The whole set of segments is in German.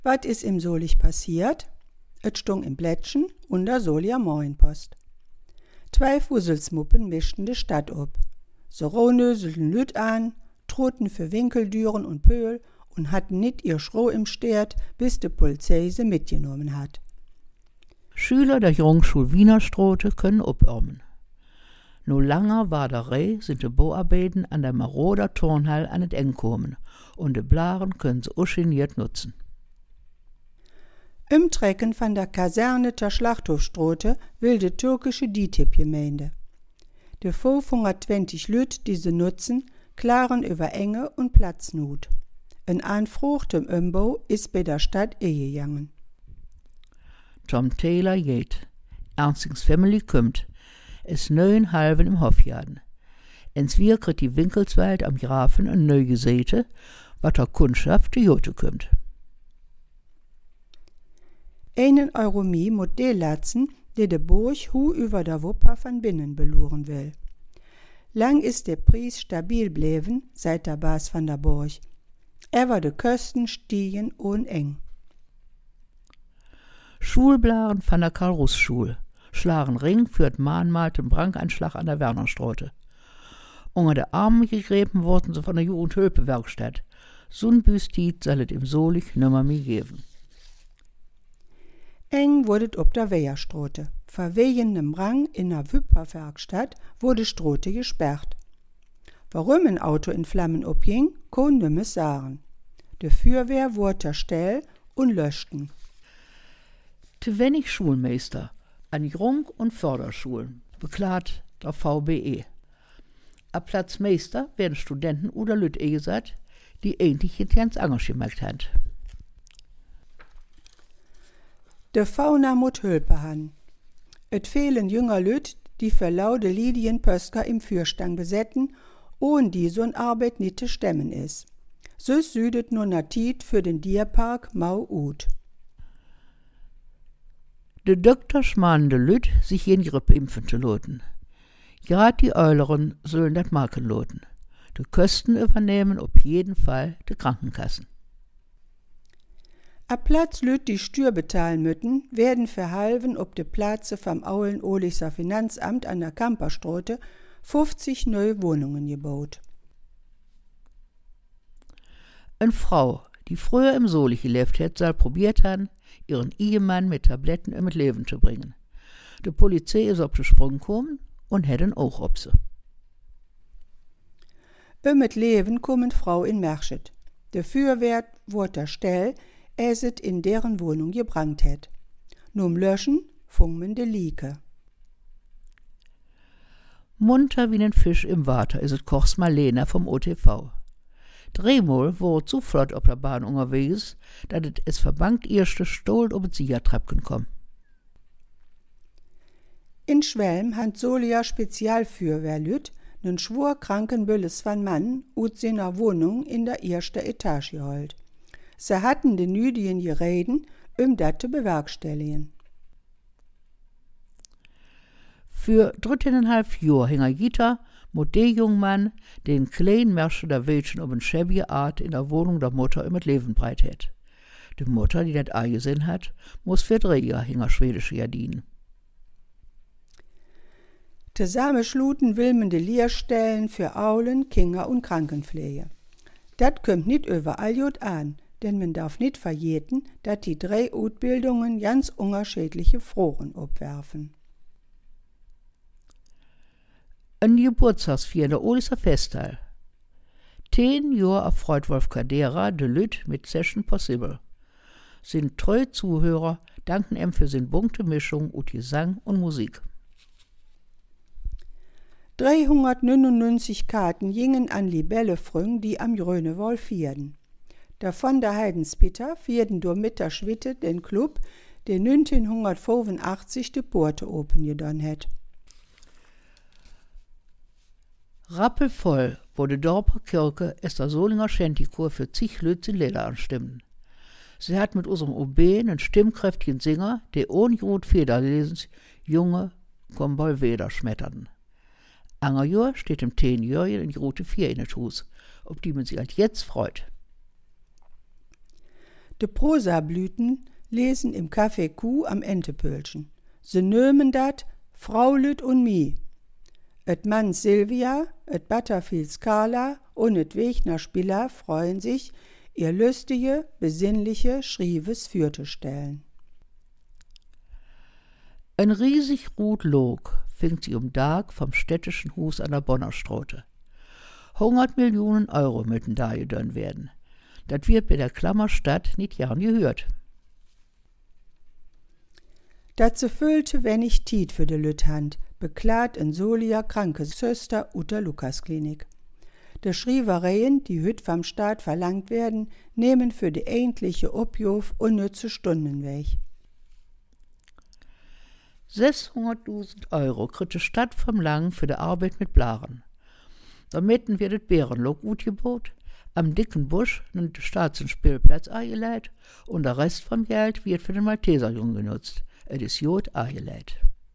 Was ist im Solich passiert? Et stung im Blättchen und der Solia Morgenpost. 2 Fuselsmuppen mischten de Stadt ob. So rohnöselten Lüt an, troten für Winkeldüren und Pöhl und hatten nit ihr Schroh im Stert, bis de Polizei sie mitgenommen hat. Schüler der Jungschul Wienerstrote können obörmen. No langer war der Reh sind de Bauarbeiten an der Maroder Turnhall an et Eng kommen und de Blaren können sie ungeniert nutzen. Im Trecken von der Kaserne der Schlachthofstrote will de türkische DİTİB-Gemeinde. De 520 Lüt, die sie nutzen, klaren über Enge und Platznot. Ein Anfrage zum Umbau ist bei der Stadt gegangen. Tom Taylor geht. Ernstings Family kommt. Es 9 Halven im Hofjaden. Ens wir kriegt die Winkelswald am Grafen ein neu gesäte, wat der Kundschaft die Jote kommt. 1 Euro mehr moet de latzen, die de Burg hu über der Wupper von binnen beluren will. Lang ist der Preis stabil bleiben, seit der Bas von der Burg. Aber de Kosten stiegen uneng. Schulblaren von der Karl-Russ-Schule. Schlagen Ring führt Mahnmal den Brankanschlag an der Wernerstraße. Unter der Armen gegräben wurden sie von der Jugendhilfewerkstatt. So'n Büstit soll es im Solich nimmer mehr geben. Eng wurdet ob der Wehrstraße. Vor wehendem Rang in der Wüpperwerkstatt wurde Strote gesperrt. Warum ein Auto in Flammen obging, kann nimmes sagen. Die Feuerwehr wurde still und löschten. Zu wenig Schulmeister an Jung- und Förderschulen, beklagt der VBE. A Platz Meister werden Studenten oder Lüt gesagt, die ähnlich intens engagiert haben. De Fauna mut Hülpe han. Et fehlen jünger Lüt, die für laude Lidien Pösker im Fürstang besetten, ohne die so'n Arbeit nicht zu stemmen is. So südet nur natit für den Tierpark mau ut. De Doktor schmanen de Lüt, sich jen Grippe impfen zu loten. Grad die Euleren sollen dat machen loten. De Kosten übernehmen auf jeden Fall de Krankenkassen. A Platz Lüt, die Stür bezahlen mütten, werden verhalven ob de Platze vom Aulen-Ohlicher Finanzamt an der Kamperstraße 50 neue Wohnungen gebaut. Eine Frau, die früher im Solich gelebt hat, soll probiert haben, ihren Ehemann mit Tabletten um das Leben zu bringen. Die Polizei ist auf den Sprung gekommen und hat ihn auch ob sie. Das Leben kommen Frau in Merschet. Der Feuerwehr wurde erstellt, es in deren Wohnung gebrannt hat. Num Löschen fungen de Lieke. Munter wie ein Fisch im Water ist es Kochs Marlena vom OTV. Drehmal wurde so flott auf der Bahn unterwegs, dass es verbangt erste Stohl ob die Siegertreppen kommen. In Schwelm hat Solia Spezialfeuerwehr Lüt nen schwur kranken Bülles van Mann ut seiner Wohnung in der ersten Etage geholt. Sie hatten den Nüdien gereden, dat zu bewerkstelligen. Für 3,5 Jahre hing er Gitter, mit der Jungmann den kleinen Märsche der Wäldchen um eine schäbige Art in der Wohnung der Mutter im Leben breit hat. Die Mutter, die das eingesehen hat, muss für 3 Jahre hinger schwedische Jahr dienen. Zusammen schluten wilmende Lehrstellen für Aulen, Kinder und Krankenpflege. Das kommt nicht überall gut an, denn man darf nicht verjeten, dass die 3 Ausbildungen ganz unterschiedliche Froren abwerfen. Ein Geburtstagsfeier in der Ohliser Festhall. 10 Jahre erfreut Wolf Kadera de Lüt mit Session Possible. Sind treue Zuhörer danken ihm für seine bunte Mischung und Gesang und Musik. 399 Karten gingen an Libellefrüng, die am Grönewald vierden. Davon der Heidenspitter vierden durch Mitterschwitte den Club, der 1985 die Porte open gedon hat. Rappelvoll wurde Dorper Kirche Esther Solinger Schentichor für zig Lütz in Leder anstimmen. Sie hat mit unserem OB einen stimmkräftigen Sänger, der ohne Jod Federlesens Junge Kombolweder schmetterten. Anger Jahr steht dem 10-Jährigen in die rote 4 in der Hus, auf die man sich halt jetzt freut. De Prosablüten lesen im Café Kuh am Entepölchen. Se nömen dat Fraulüt und mi. Et Mann Silvia, et Butterfields Carla und et Wegner Spieler freuen sich, ihr lustige, besinnliche Schrives fürzustellen. Ein riesig Rut Log fängt sie Tag vom städtischen Hus an der Bonnerstraße. 100 Millionen Euro müssen da gedönnt werden. Das wird bei der Klammerstadt nicht gern gehört. Dat se füllte wenig Tiet für de Lüthand, beklagt en Solier Krankesöster ut der Lukasklinik. De Schrievereien, die hüt vom Staat verlangt werden, nehmen für de ähnliche Objof unnütze Stunden weg. 600.000 Euro kriegt die Stadt vom Lang für die Arbeit mit Blaren. Damit wird das Bärenlog utgebot, am dicken Busch nimmt der Staatsspielplatz eingeleitet und der Rest vom Geld wird für den Malteserjungen genutzt. Es ist gut eingeleitet.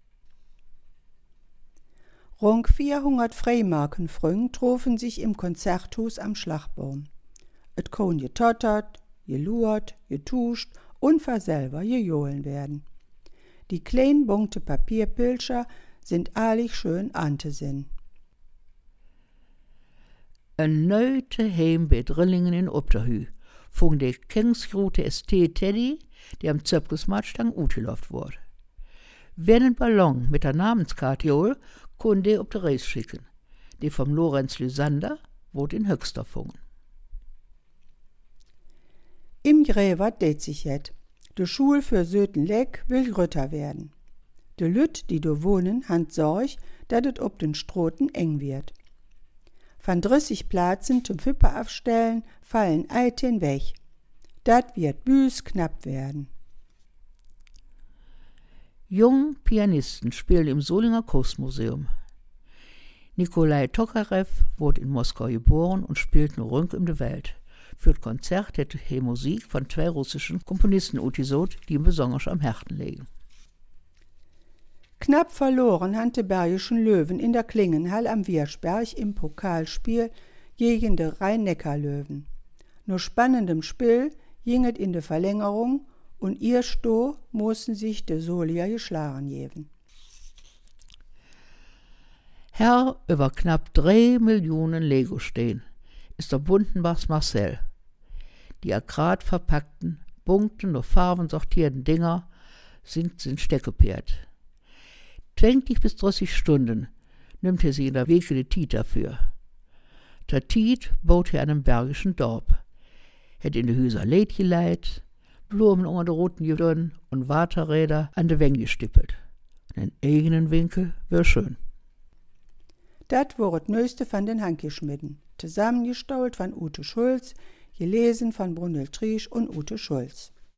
Rund 400 Freimarkenfrüngen trofen sich im Konzerthus am Schlagbaum. Et kon getottert, geluert, getuscht und selber gejohlen werden. Die kleinen bunte Papierpilscher sind allig schön antesinn. Ein neute Heim bei Drillingen in Obderhü, von der Kengsroute ST Teddy, der am Zöpkesmarktstang utgelaufen wurde. Wer einen Ballon mit der Namenskarte hol, konnte der auf die Reis schicken. Die vom Lorenz Lysander wurde in Höxter fungen. Im Gräwert dät sich jet. De Schul für Sötenleck will grötter werden. De Lüt, die do wohnen, han Sorg, dat et ob den Stroten eng wird. Van 30 Platzen zum Fipper aufstellen, fallen 18 weg. Dat wird büs knapp werden. Jung Pianisten spielen im Solinger Kunstmuseum. Nikolai Tokarew wurde in Moskau geboren und spielt nur rund um die Welt. Für das Konzert hätte er Musik von 2 russischen Komponisten utgesucht, die ihm besonders am Herzen liegen. Knapp verloren han de Bergischen Löwen in der Klingenhall am Wirschberg im Pokalspiel gegen de Rhein-Neckar-Löwen. Nur spannendem Spiel ginget in de Verlängerung und ihr Sto mussten sich de Solier geschlagen geben. Herr über knapp 3 Millionen Lego stehen ist der Buntenbachs Marcel. Die akkurat verpackten, bunten und farbensortierten Dinger sind steckgepärt. 20 bis 30 Stunden nimmt er sie in der Wege de Tiet dafür. Der Tiet baut er einem bergischen Dorf. Hat in de Hüser Läd geleit, Blumen unter de roten Gedön und Waterräder an de Wänge gestippelt. In eigenen Winkel wär schön. Dat war das Neueste von den Handgeschmitten, zusammengestaut von Ute Schulz, gelesen von Brunhild Triesch und Ute Schulz.